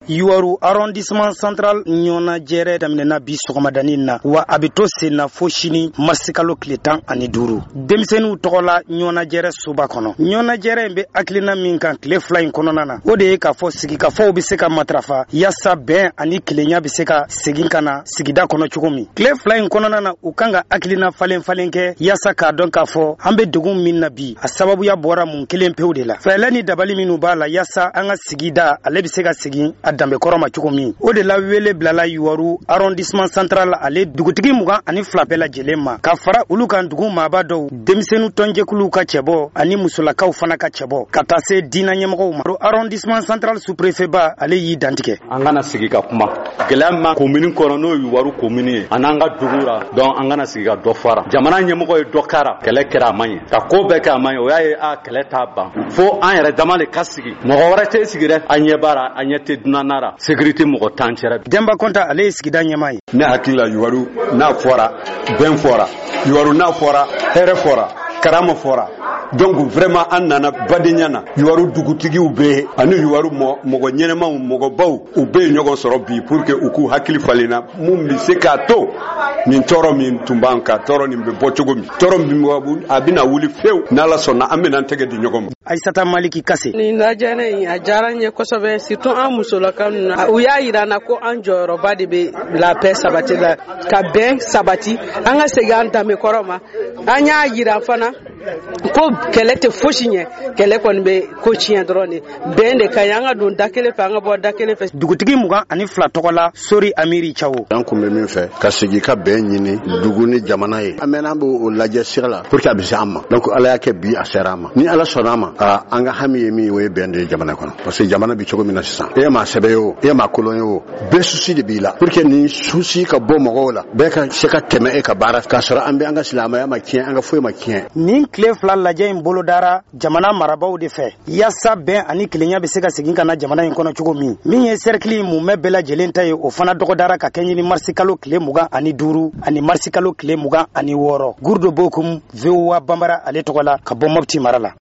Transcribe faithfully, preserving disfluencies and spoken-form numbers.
Yuwaru arrondissement central Nyona jere daminena bi sɔgɔmadanin na wa a bɛ to sen na fo sini marsikalo tile tan ani duuru. Denmisɛnninw tɔgɔ la Nyona jere soba kɔnɔ. Nyona jere in bɛ hakilina min kan tile fila in kɔnɔna na o de ye k'a fɔ sigikafɔw bɛ se ka matarafa yaasa bɛn ani kelenya bɛ se ka segin ka na sigida kɔnɔ cogo min. Tile fila in kɔnɔna na u kan ka hakilina falen falen kɛ yaasa k'a dɔn k'a fɔ an bɛ degun min na bi a sababuya bɔra mun kelen pewu de la. Fɛɛrɛ ni dabali minnu b'a la yaasa an ka sigida ale bɛ se ka segin a danbekɔrɔ ma cogo min. O de la wele bilala Yuwaru arrondissement central ale dugutigi mugan ani fila bɛɛ lajɛlen ma ka fara olu kan dugu maaba dɔw denmisɛnninw tɔnjɛkuluw ka cɛbɔ ani musolakaw fana ka cɛbɔ ka taa se diina ɲɛmɔgɔw ma. Arrondissement central sous-préfet ba ale y'i dantigɛ. An kana sigi ka kuma gɛlɛya ma commune kɔnɔ n'o Yuwaru commune ye an n'an ka dugu la donc an kana sigi ka dɔ fara jamana ɲɛmɔgɔ ye dɔ kara kɛlɛ kɛra a man ɲɛ ka ko bɛɛ kɛ a man ɲɛ o y'a ye a kɛlɛ t'a ban fo an yɛrɛ dama de ka sigi mɔgɔ wɛrɛ tɛ sigi dɛ an ɲɛ b'a la an ɲɛ tɛ dunan ra sécurité mɔgɔ tan cɛrɛ. Demba Konta ale ye sigida ɲɛmaa ye. Ne hakili la Yuwaru n'a fɔra bɛn fɔra Yuwaru n'a fɔra hɛrɛ fɔra karama fɔra donc vraiment an nana badenya na Yuwaru dugutigiw bɛ ani Yuwaru mɔgɔ ɲɛnɛmaw mɔgɔbaw u bɛ ɲɔgɔn sɔrɔ bi pour que u k'u hakili falenna mun bɛ se k'a to nin tɔɔrɔ min tun b'an kan tɔɔrɔ nin bɛ bɔ cogo min tɔɔrɔ min a bɛna wuli fewu n'Ala sɔnna an bɛna an tɛgɛ di ɲɔgɔn ma. Aissata Maliki Kase. Nin lajɛlen in a diyara n ye kosɛbɛ surtout an musolakaw na u y'a yira na ko an jɔyɔrɔba de bɛ la paix sabati la ka bɛn sabati an ka segin an danbekɔrɔ ma an y'a yira fana ko kɛlɛ tɛ fosi ɲɛ kɛlɛ kɔni bɛ ko tiɲɛ dɔrɔn de bɛn de ka ɲi an ka don da kelen fɛ an ka bɔ da kelen fɛ. Dugutigi mugan ani fila tɔgɔ la Sori Amiri Cawo. An kun bɛ min fɛ ka segin ka bɛn ɲini dugu ni jamana ye an mɛn an b'o lajɛ sira la pour que a bɛ se an ma donc Ala y'a kɛ bi a sera an ma ni Ala sɔnna an ma aa an ka hami ye min o ye bɛn de ye jamana kɔnɔ parce que jamana bi cogo min na sisan e ma sɛbɛ ye o e ma kolon ye o bɛɛ susi de b'i la pour que nin susi ka bɔ mɔgɔw la bɛɛ ka se ka tɛmɛ e ka baara k'a sɔrɔ an bɛ an ka silamɛya ma tiɲɛ an ka foyi ma tiɲɛ. Nin tile fila lajɛ in bolo dara jamana marabaw de fɛ yaasa bɛn ani kelenya bɛ se ka segin ka na jamana in kɔnɔ cogo min min ye cercle mun bɛɛ lajɛlen ta ye o fana dɔgɔdara ka kɛ ɲini marsikalo tile mugan ani duuru ani marsikalo tile mugan ani wɔɔrɔ. Gurdo Bokum V O A Bambara ale tɔgɔ la ka bɔ Mopti mara la.